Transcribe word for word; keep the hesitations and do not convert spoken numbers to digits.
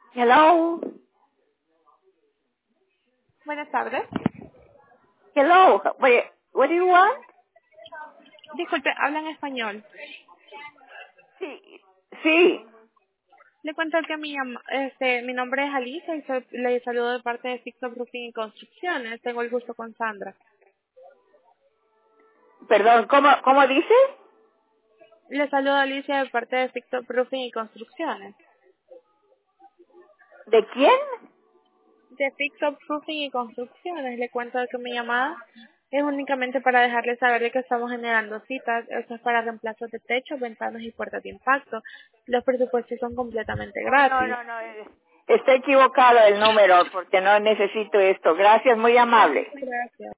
Hello. Buenas tardes. Hello. Wait, what do you want? Disculpe, habla en español. Sí. Sí. Le cuento que mi, llama- este, mi nombre es Alicia y soy- le saludo de parte de Fixo Roofing y Construcciones. Tengo el gusto con Sandra. Perdón, ¿cómo, cómo dice? Le saludo a Alicia de parte de Fixo Roofing y Construcciones. ¿De quién? De Fixo Roofing y Construcciones. Le cuento que mi llamada es únicamente para dejarle saber de que estamos generando citas. Eso es para reemplazos de techos, ventanas y puertas de impacto. Los presupuestos son completamente Oh, no, gratis. no, no. eh, Está equivocado el número porque no necesito esto. Gracias, muy amable. Gracias.